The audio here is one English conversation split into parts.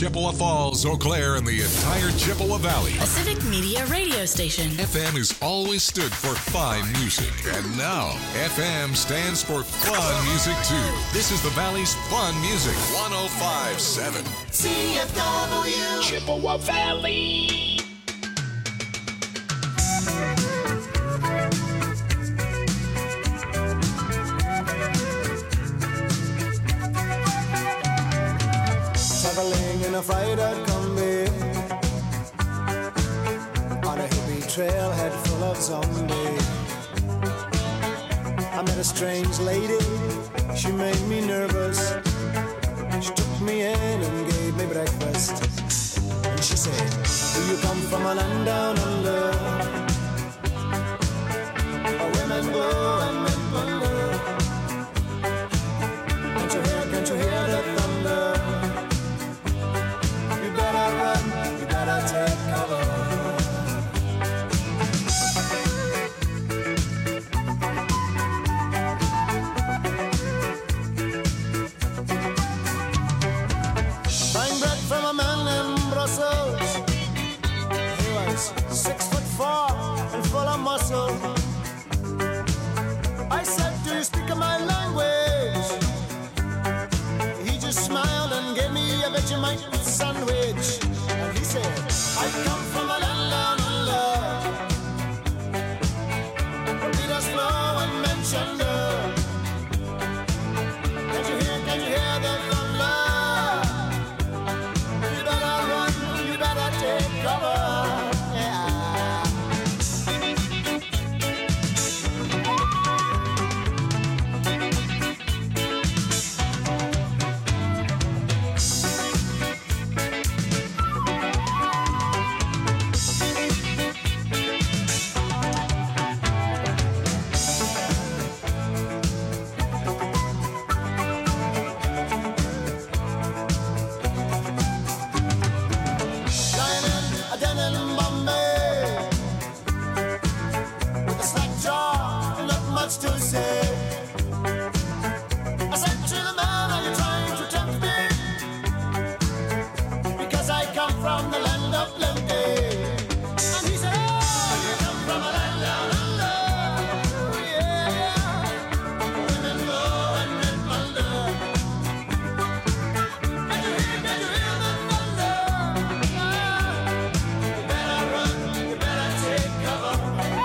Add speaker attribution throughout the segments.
Speaker 1: Chippewa Falls, Eau Claire, and the entire Chippewa Valley.
Speaker 2: A civic media radio station.
Speaker 1: FM has always stood for fine music, and now FM stands for fun music too. This is the Valley's fun music. 105.7
Speaker 3: CFW
Speaker 4: Chippewa Valley.
Speaker 5: Traveling in a freighter combi on a hippie trailhead full of zombies. I met a strange lady, she made me nervous. She took me in and gave me breakfast. And she said, do you come from a land down under, where women go and men wonder? Can't you hear the thunder? You better run, you better take cover. Buying bread from a man in Brussels. He was 6'4" and full of muscle. I said, do you speak my language? He just smiled and gave me a Vegemite sandwich. And he said, I come from a land down under, where leaders flow and men chunder. Can you hear the thunder? You better run, you better take cover. To say, I said to the man, are you trying to tempt me? Because I come from the land of plenty. And he said, oh, you come from a land down under. Oh, yeah, women go and men plunder. Can you hear the thunder? You better run, you better take cover.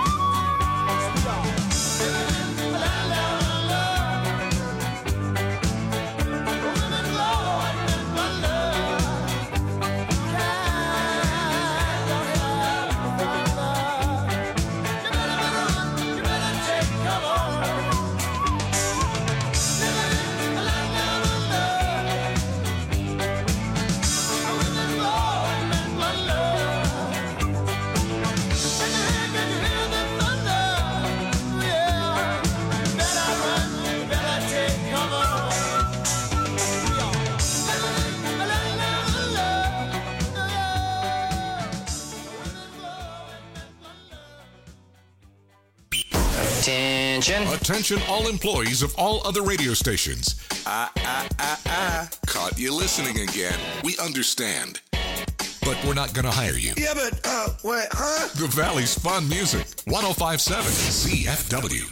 Speaker 1: Attention all employees of all other radio stations. Caught you listening again. We understand. But we're not going to hire you.
Speaker 3: Yeah, but, wait, huh?
Speaker 1: The Valley's fun music. 105.7 CFW.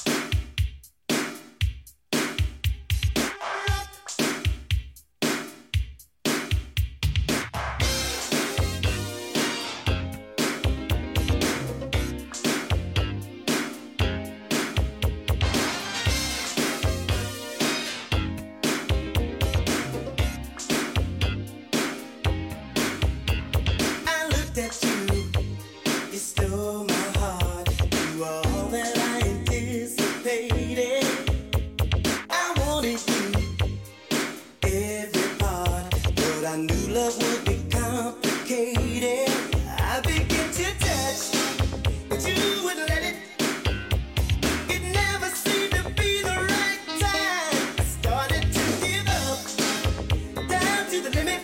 Speaker 6: You stole my heart. You are all that I anticipated. I wanted you every part, but I knew love would be complicated. I began to touch, but you wouldn't let it. It never seemed to be the right time. I started to give up, down to the limit.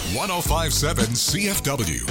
Speaker 1: 1057 CFW.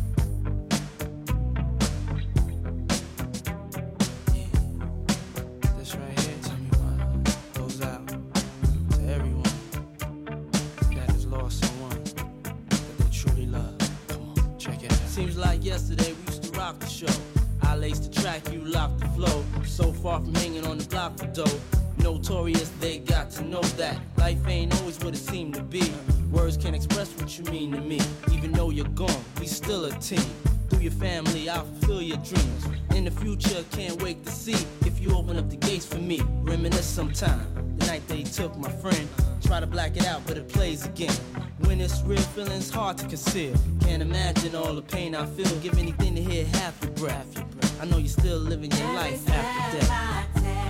Speaker 7: This right here, tell me what goes out to everyone that has lost someone that they truly love. Come on, check it out. Seems like yesterday we used to rock the show. I laced the track, you locked the flow. So far from hanging on the block for dough. Notorious, they got to know that life ain't always what it seemed to be. Words can't express what you mean to me. Even though you're gone, we still a team. Through your family, I'll fulfill your dreams. In the future, can't wait to see if you open up the gates for me. Reminisce sometime, the night they took my friend. Try to black it out, but it plays again. When it's real, feeling's hard to conceal. Can't imagine all the pain I feel. Give anything to hear half your breath. I know you're still living your life after death.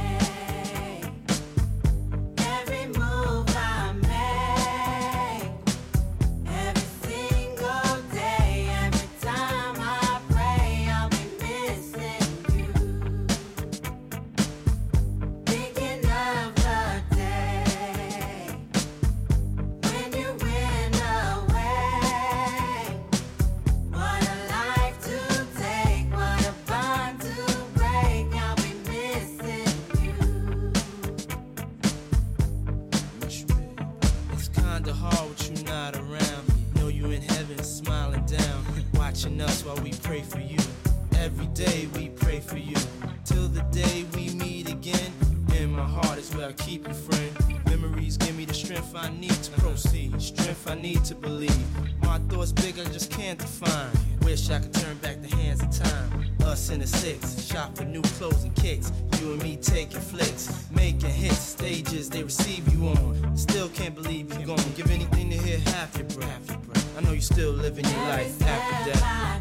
Speaker 7: Us while we pray for you. Every day we pray for you. Till the day we meet again. In my heart is where I keep you, friend. Memories give me the strength I need to proceed. Strength I need to believe. My thoughts big, I just can't define. Wish I could turn back the hands of time. Us in the six, shop for new clothes and kicks. You and me taking flicks, making hits, stages they receive you on. Still can't believe you're gone. Give anything to hear half your breath. I know you're still living your life after death.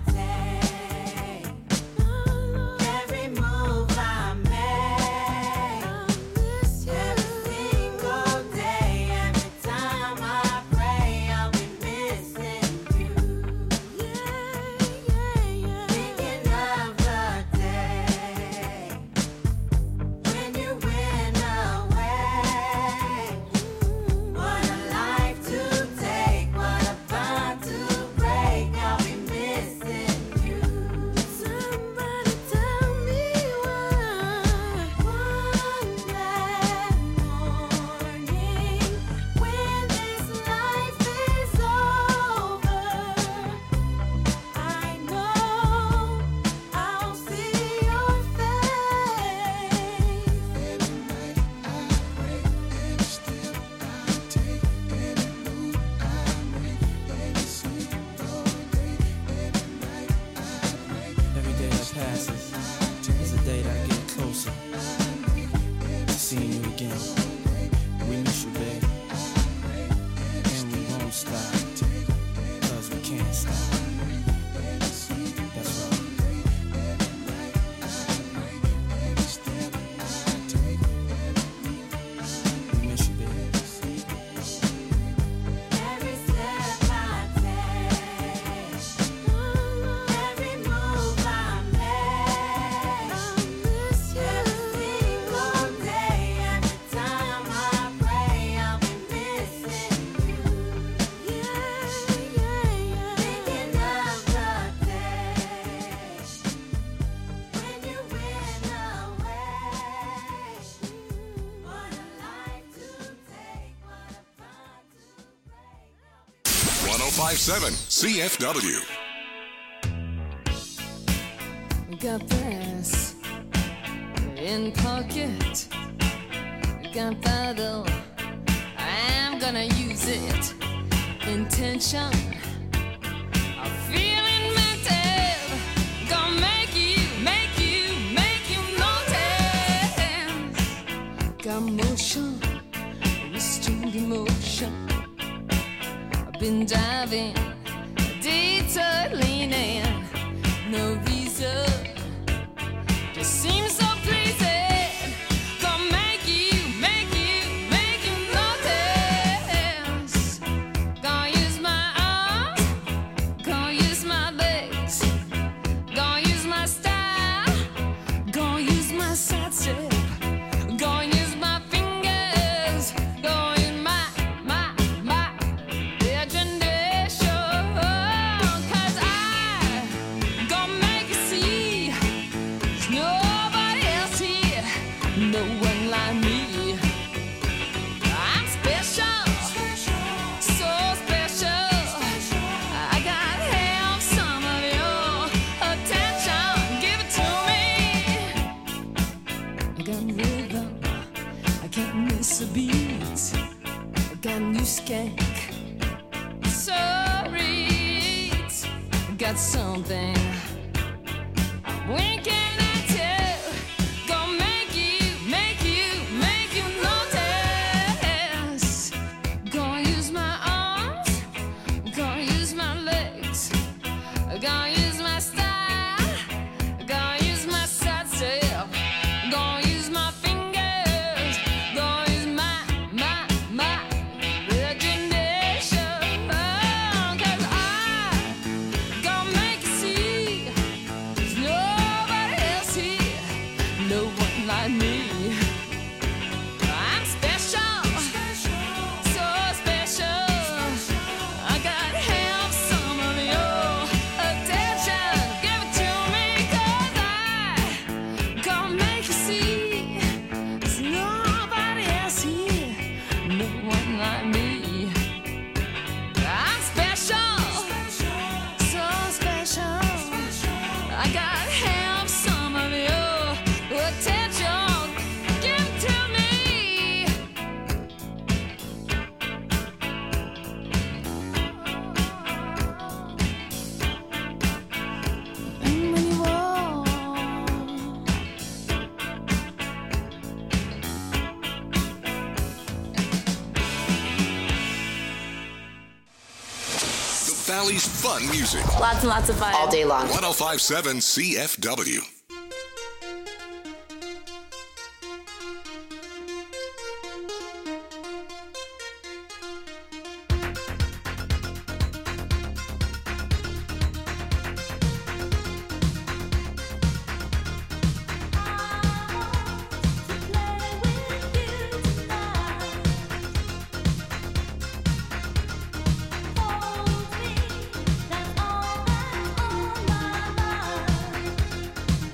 Speaker 1: CFW.
Speaker 8: Got this in pocket. Got that though. I'm gonna use it. Intention. I'm feeling mental. Gonna make you notice. Got motion, restrained emotion. Been diving, detailing, no reason, just seems so pleasing. Gonna make you notice. Gonna use my arms, gonna use my legs, gonna use my style, gonna use my side step, gonna use my fingers, gonna use my imagination. and you skank. Sorry, got something. When can I tell? Gonna make you notice. Gonna use my arms, gonna use my legs, gonna use my style, gonna use my side step, gonna use my fingers, gonna use my imagination. Cause I gonna make you see there's nobody else here, no one like me. I'm special, so special. I gotta have some of your attention. Give it to me, 'cause I gonna make you see there's nobody else here, no one like me. I'm special, so special. I gotta have some of your attention. Give it to me. And when you walk,
Speaker 1: The Valley's fun music.
Speaker 2: Lots and lots of fun.
Speaker 9: All day long.
Speaker 1: 1057 CFW.
Speaker 8: Hold me, that's all that's on my mind.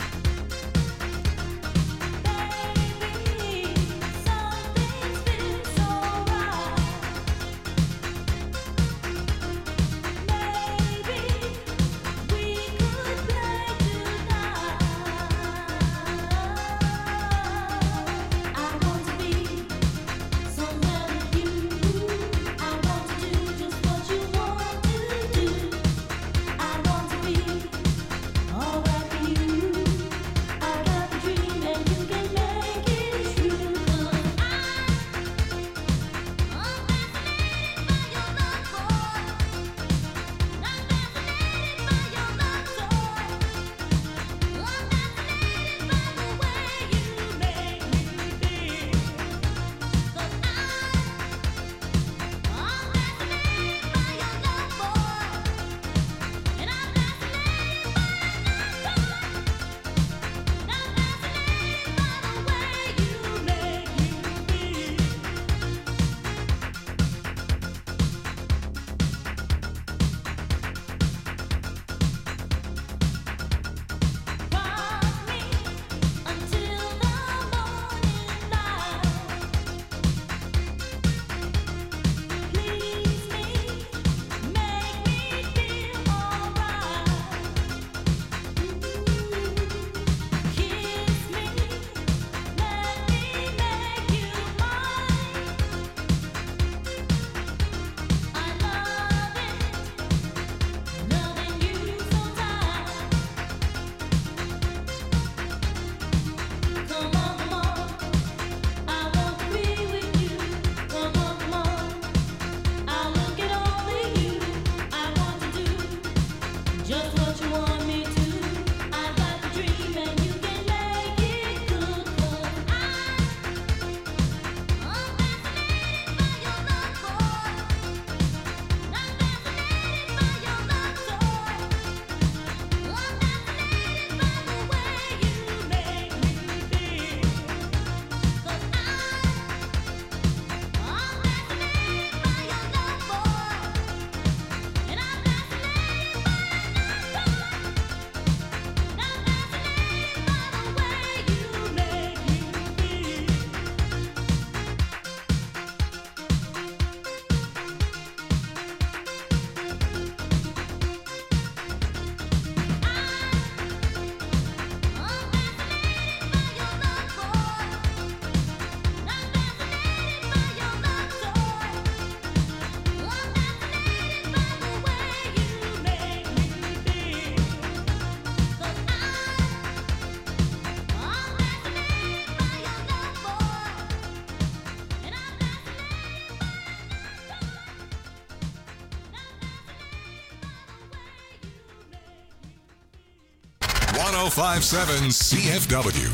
Speaker 1: 1057 CFW.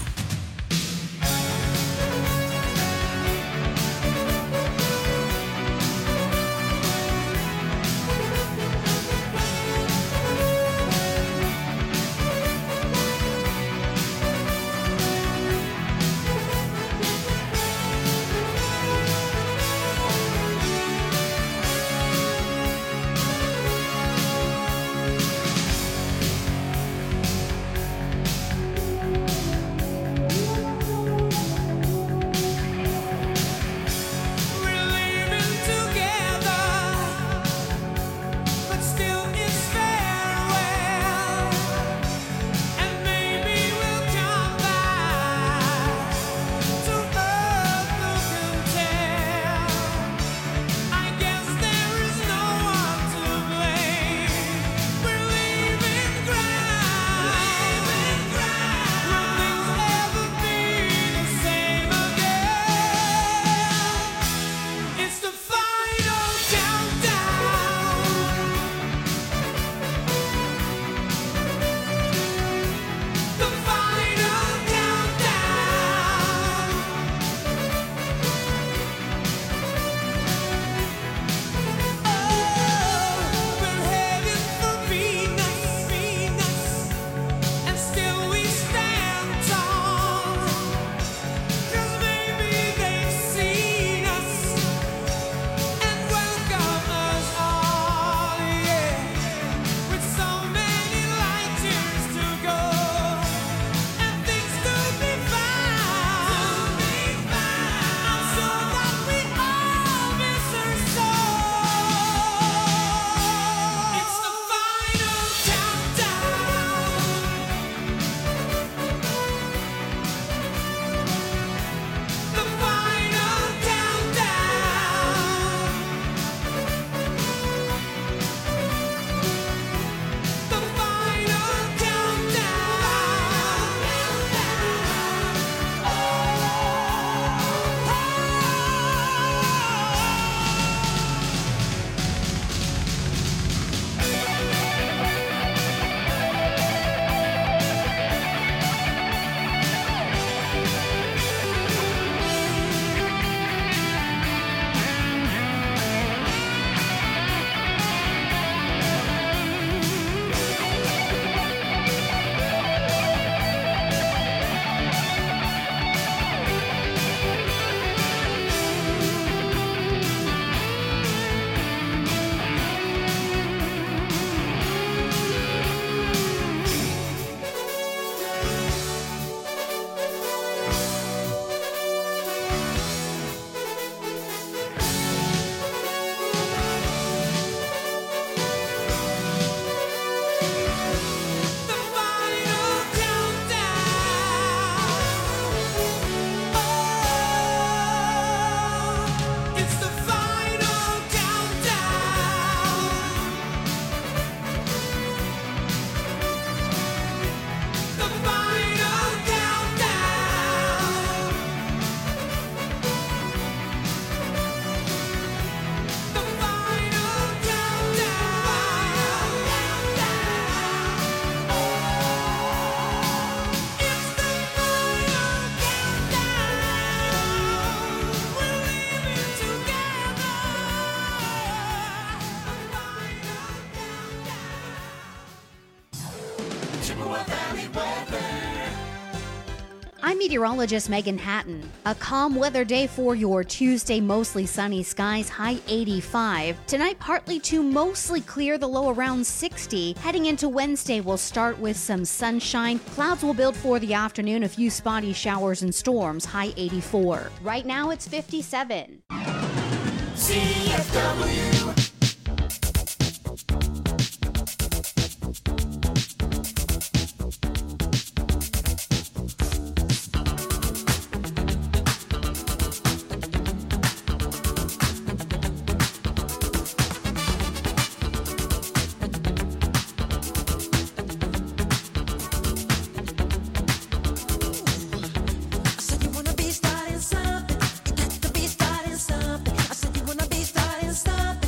Speaker 9: I'm meteorologist Megan Hatton. A calm weather day for your Tuesday, mostly sunny skies, high 85. Tonight, partly to mostly clear, the low around 60. Heading into Wednesday, we'll start with some sunshine. Clouds will build for the afternoon, a few spotty showers and storms, high 84. Right now, it's 57.
Speaker 3: CFW.
Speaker 6: Stop.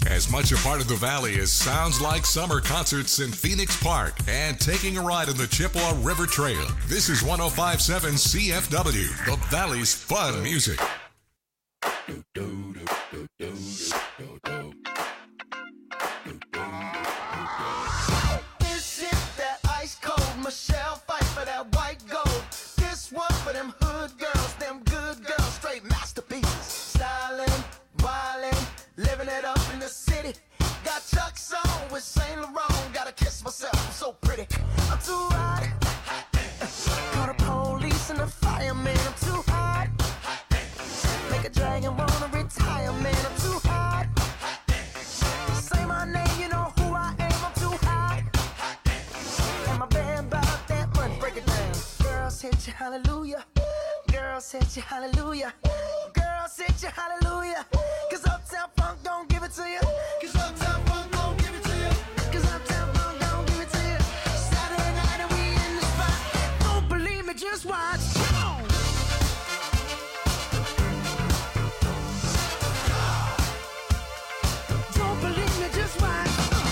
Speaker 1: As much a part of the Valley as sounds like summer concerts in Phoenix Park and taking a ride on the Chippewa River Trail. This is 105.7 CFW, the Valley's fun music.
Speaker 5: This is that ice cold Michelle fight for that white gold. This one for them hood girls, them good girls, straight masterpieces. Stylin', wildin', living it up in the city. Got Chuck's on with Saint Laurent. Gotta kiss myself, I'm so pretty. I'm too hot. Call the police and the fireman. I'm too hot. Make a dragon wanna retire, man. I'm too hot. Say my name, you know who I am. I'm too hot. And my band bought that money. Break it down. Girls hit you, hallelujah. Girls hit you, hallelujah. Girls hit you, hallelujah. Cause Uptown Funk don't give it to you. Cause Uptown Funk don't give it to you. Cause Uptown Funk don't give it to you. Saturday night and we in the spot. Don't believe me, just watch. Come on. Don't believe me, just watch.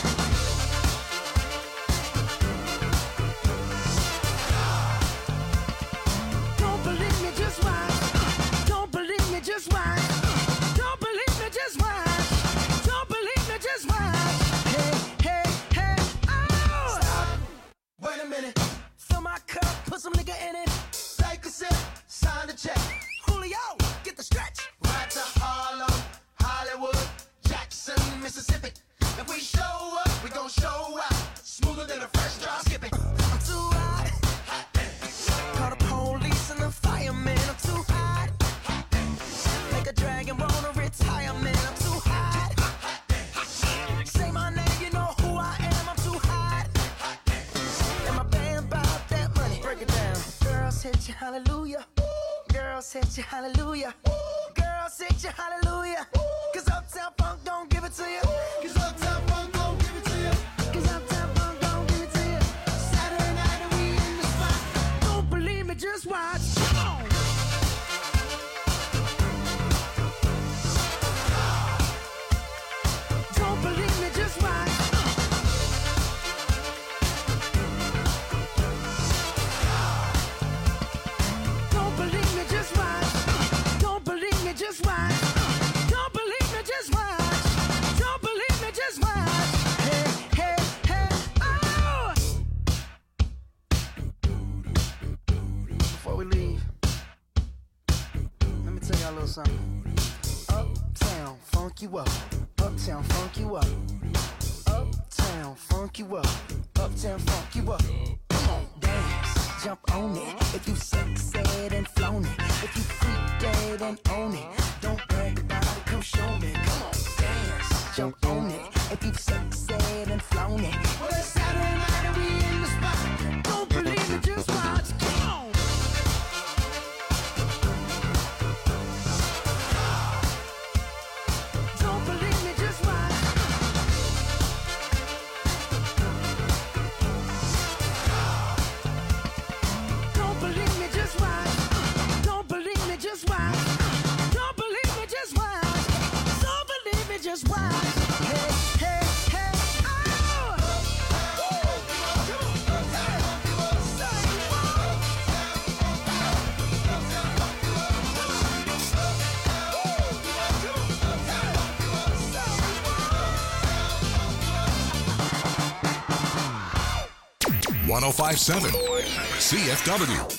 Speaker 5: Don't believe me, just watch. Don't believe me, just watch. Don't believe me, just watch. Don't believe me, just watch. Hey, hey, hey, oh! Stop. Wait a minute. Fill my cup, put some nigga in it. Take a sip, sign the check. Julio, get the stretch. Right to Harlem, Hollywood, Jackson, Mississippi. If we show up, we gon' show out. Smoother than a fresh drop skipping. I'm too hot. Call the police and the fireman. I'm too hot. Make a dragon wanna retire, man. I'm too hot. Say my name, you know who I am. I'm too hot. And my band bought that money. Break it down. Girls hit you, hallelujah. Girls hit you, hallelujah. Girls hit you, hallelujah. Cause Uptown Funk don't give it to you. Cause Uptown Funk don't give it to you. Cause Uptown Funk don't give it to you. Saturday night and we in the spot. Don't believe me, just watch. Come on. Don't believe me, just watch. Don't believe me, just watch. Don't believe me, just watch. Don't believe me, just watch. Don't believe me, just watch. Hey, hey, hey, oh! Before we leave, let me tell y'all a little something. Uptown, funk you up. Uptown, funk you up. Uptown, funk you up. Uptown, funk you up. Come on, dance, jump on it. If you succeed and flown it. If you freak dead and own it. Don't brag about it, come show me. Come on, dance, jump on it. If you succeed and flown it. Well, it's Saturday night and we in the spot. Don't believe it, just watch. Come on. Don't believe me, just watch. Don't believe me, just watch. Don't believe me, just watch. Don't believe me, just watch. Don't believe me, just watch. Hey, hey, hey, oh!
Speaker 1: Woo! 105.7 CFW.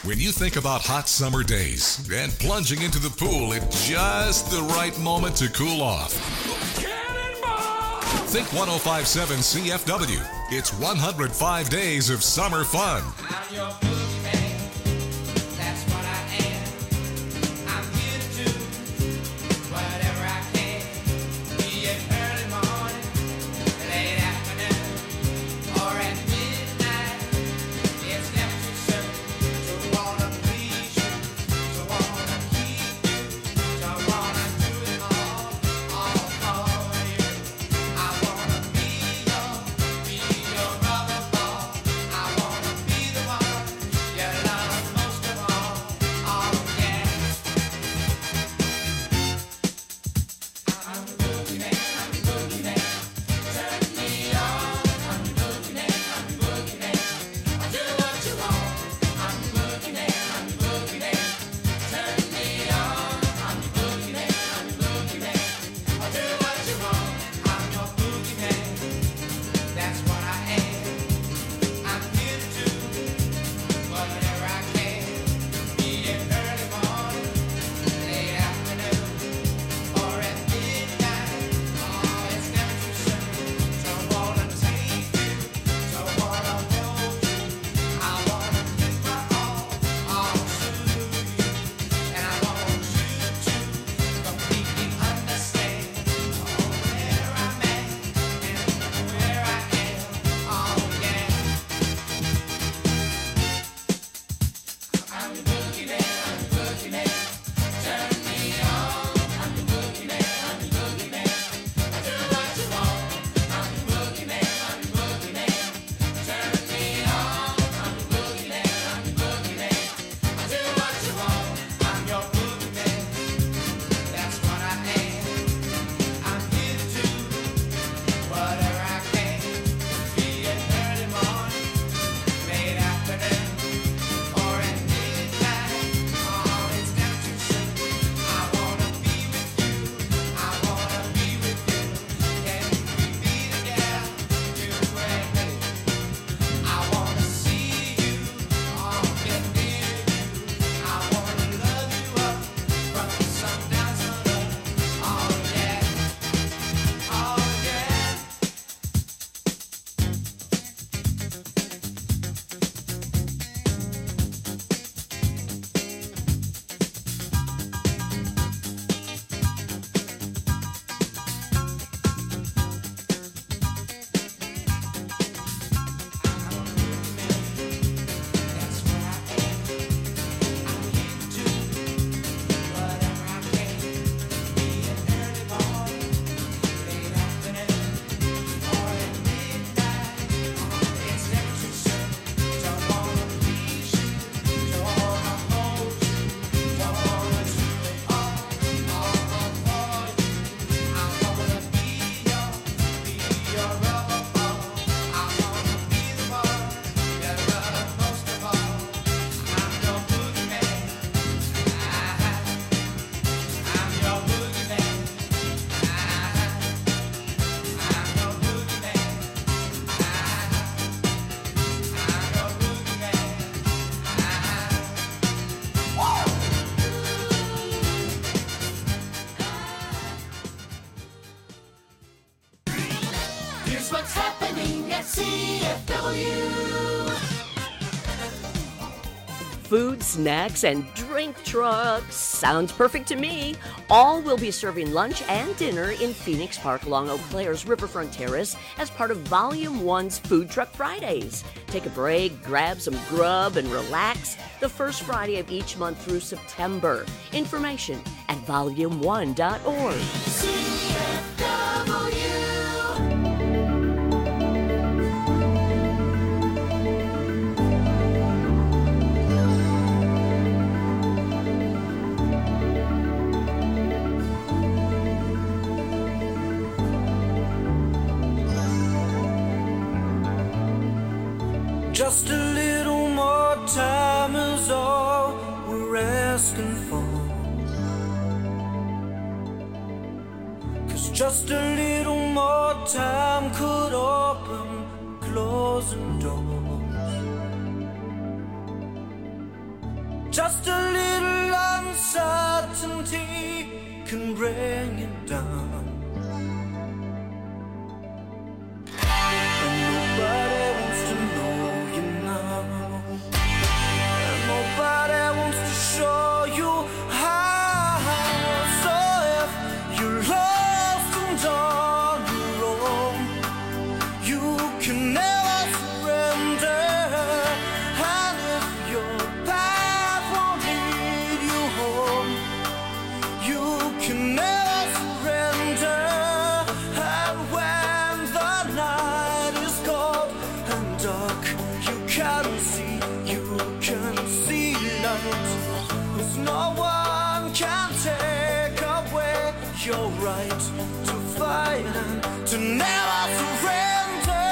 Speaker 1: When you think about hot summer days and plunging into the pool at just the right moment to cool off, think 105.7 CFW. It's 105 days of summer fun.
Speaker 5: I'm your boogeyman. That's what I am. I'm here to do whatever I can. Be it early morning, late afternoon, or at midnight. It's never too soon to wanna please you, to wanna keep you, to wanna do it all for you. I wanna be your rubber ball. I wanna be the one you love most of all. Oh yeah. I'm the boogeyman. I'm the boogeyman. Turn me on. I'm the boogeyman. I'm the boogeyman. I do what you want. I'm the boogeyman. I'm the boogeyman. Turn me on. I'm the boogeyman. I'm the boogeyman. I do what you want. I'm your boogeyman. That's what I am. I'm here to do whatever I can. Be it early morning, late afternoon, or at midnight. Oh, it's never too soon to wanna take you, to wanna hold you. I wanna give my all to you, and I want you to completely understand where I'm at and where I am. Oh yeah. I'm the boogeyman. I'm the boogeyman. Turn me on. I'm the boogeyman. I'm the boogeyman. I do what you want. I'm the boogeyman. I'm the boogeyman. Turn me on. I'm the boogeyman. I'm the boogeyman. I do what you want. I'm your boogeyman. That's what I am. I'm here to do whatever I can. Be it early morning, late afternoon, or at midnight. Oh, it's never too soon. I wanna be with you. I wanna be with you. Can we be together, you and me? I wanna see you, get near you. I wanna love you up from sundown to sun. Oh yeah, oh yeah. That's what I am. I'm here to do whatever I can. Be it early morning, late afternoon, or at midnight. It's never too soon. Don't wanna please you, don't wanna hold you, don't wanna do it all for you. I wanna be your rubber ball. I wanna be the one you love most of all. I'm your boogeyman. I'm your boogeyman. I'm your boogeyman. I'm your boogeyman. Here's what's happening at CFW.
Speaker 10: Food, snacks, and drink trucks. Sounds perfect to me. All will be serving lunch and dinner in Phoenix Park along Eau Claire's Riverfront Terrace as part of Volume 1's Food Truck Fridays. Take a break, grab some grub, and relax the first Friday of each month through September. Information at volume1.org.
Speaker 5: CFW.
Speaker 6: Just a little more time is all we're asking for. 'Cause just a little more time could open closing doors. Just a little uncertainty can bring it down. And nobody wants to know you now. And nobody wants to show you how. So if you're lost and on your own, you can never surrender. And if your path won't lead you home, you can never surrender. And when the night is cold and dark, you can see light. 'Cause no one can take away your right to fight and to never surrender.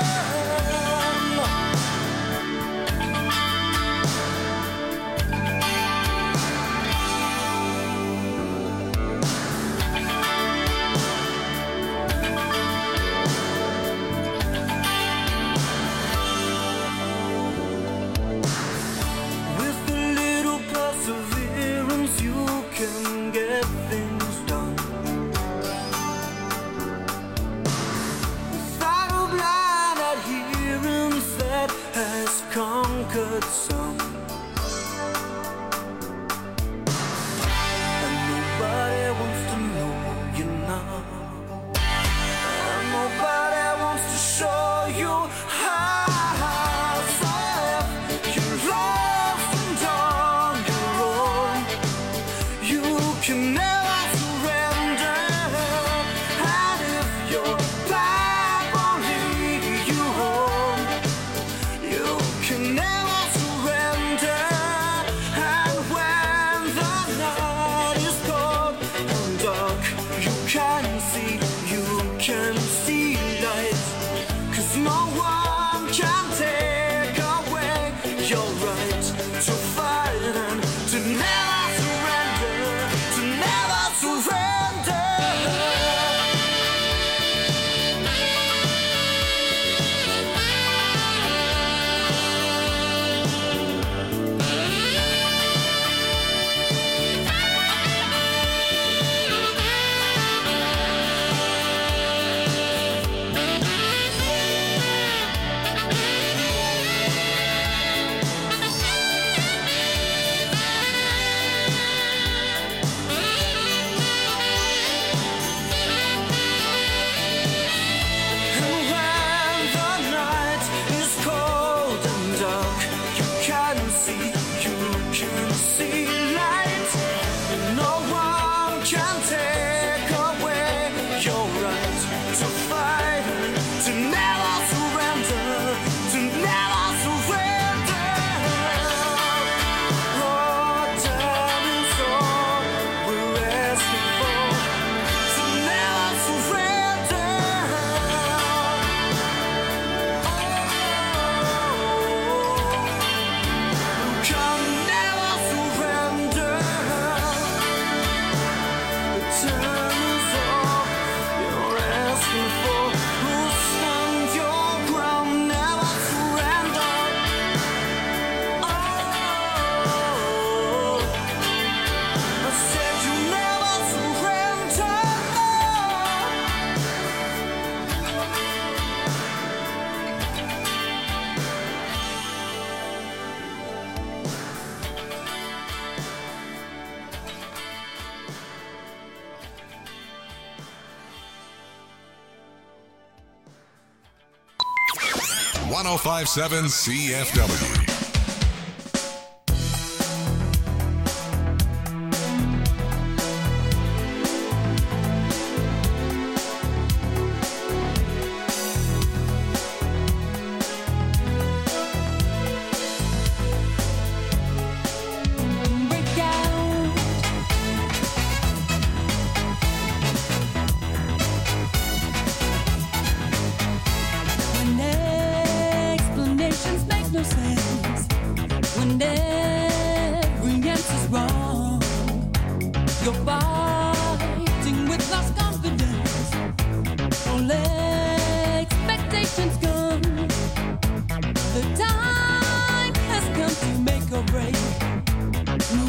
Speaker 6: With a little perseverance, you can get things done. Without a blind adherence that has conquered some. And nobody wants to know you now. And nobody wants to show you how. So if you're lost and on your own, you can never surrender. And if your path won't lead you home, you can never surrender. And when the night is cold and dark, you can see light. 'Cause no one can take away your right to fight and to never surrender, to never surrender. And when the night is cold and dark, you can see light. And no one can take away your right to fight and to never surrender, to never surrender. Oh, time is all we're asking for, to never surrender. You can never surrender. The time is all you're asking for. You'll stand your ground, never surrender. Oh, I said you never surrender.
Speaker 1: 1057 CFW.
Speaker 11: When explanations make no sense, when every answer's wrong, you're fighting with lost confidence. All expectations gone. The time has come to make or break.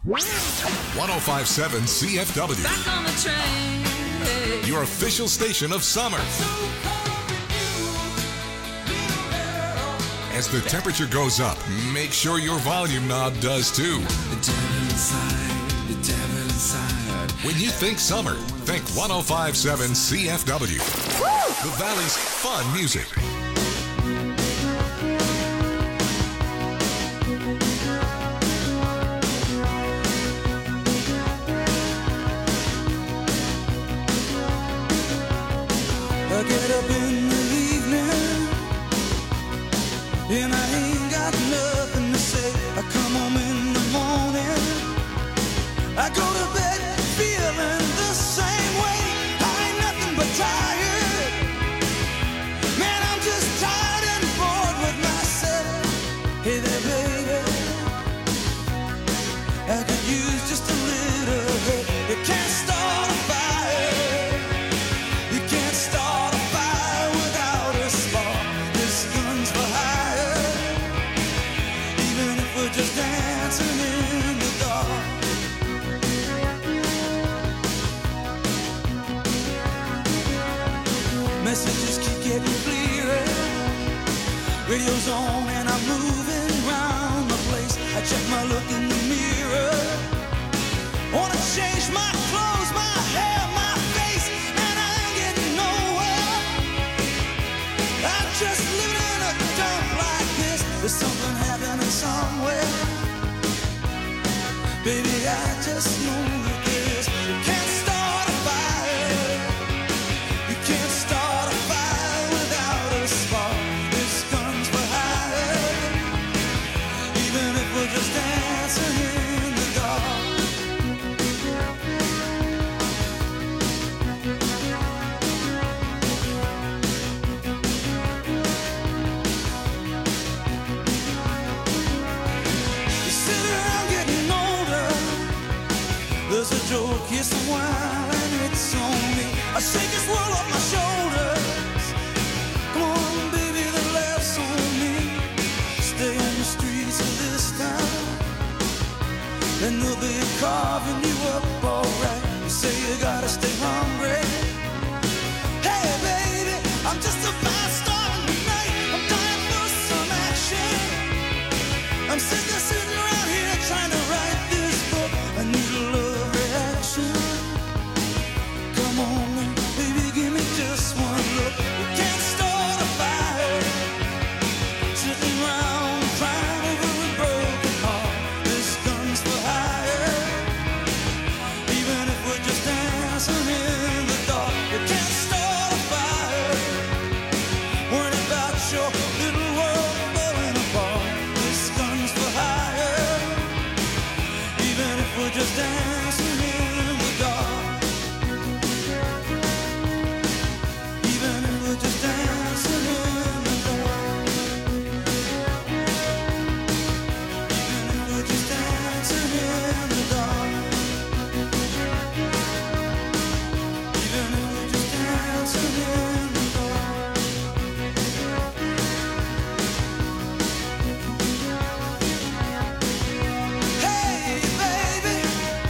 Speaker 1: 1057 CFW.
Speaker 8: Back on the train.
Speaker 1: Your official station of summer. As the temperature goes up, make sure your volume knob does too.
Speaker 12: The devil inside, the devil inside.
Speaker 1: When you think summer, think 1057 CFW. The Valley's fun music.
Speaker 6: I get up in the evening and I ain't got nothing to say. I come home in the morning, I go to bed feeling the same way. I ain't nothing but tired. Man, I'm just tired and bored with myself. Hey there, baby, I could use just a little help. You can't start a fire. You can't start a fire without a spark. This gun's for hire. Even if we're just dancing in the dark. Messages keep getting clearer. Radio's on and I'm moving around the place. I check my look in the mirror. Wanna change my clothes, my hair, my face, and I ain't getting nowhere. I'm just living in a dump like this. There's something happening somewhere. Baby, I just know that this. You can't start a fire. You can't start a fire without a spark. This gun's for hire. Even if we're just dancing in the dark. You sit around getting older. There's a joke, here's some wine, and it's on me. I shake this world off my shoulders. Come on, baby, the laughs on me. Stay on the streets of this town, and they'll be carving you up alright. You say you gotta stay hungry. Hey, baby, I'm just a fast star tonight. I'm dying for some action. I'm sitting around here trying to write this book. I need a love reaction. Come on, baby, give me just one look. We can't start a fire. Sitting around crying over a broken heart. This gun's for hire. Even if we're just dancing in the dark. We can't start a fire. Worrying about your little world falling apart. This gun's for hire. Even if we're just dancing in the dark. Even if we're just dancing in the dark. Even if we're just dancing in the dark. Even if we're just dancing in the dark. Hey, baby.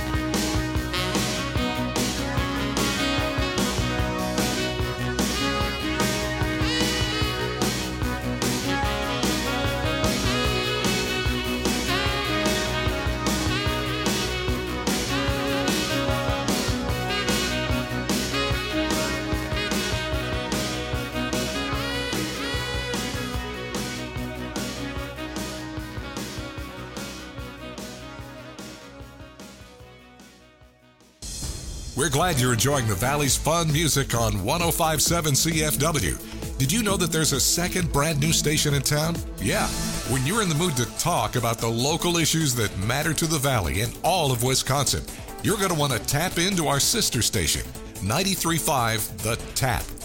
Speaker 1: We're glad you're enjoying the Valley's fun music on 1057 CFW. Did you know that there's a second brand new station in town? Yeah. When you're in the mood to talk about the local issues that matter to the Valley and all of Wisconsin, you're going to want to tap into our sister station, 93.5 The Tap.